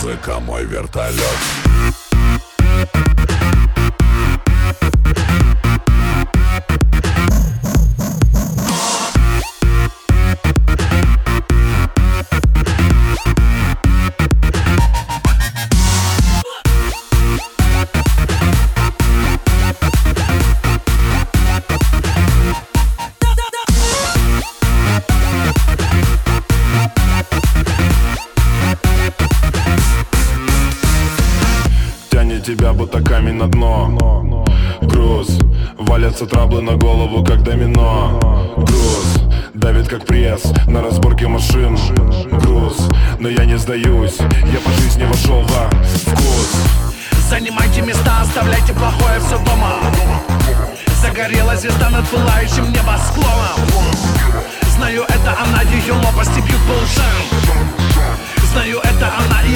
Музыка мой вертолет. Тебя будто камень на дно. Груз, валятся траблы на голову, как домино. Груз, давит как пресс на разборке машин. Груз, но я не сдаюсь, я по жизни вошел во вкус. Занимайте места, оставляйте плохое все дома. Загорелась звезда над пылающим небосклоном. Знаю, это она, ее лопасти бьют по ушам. Знаю, это она,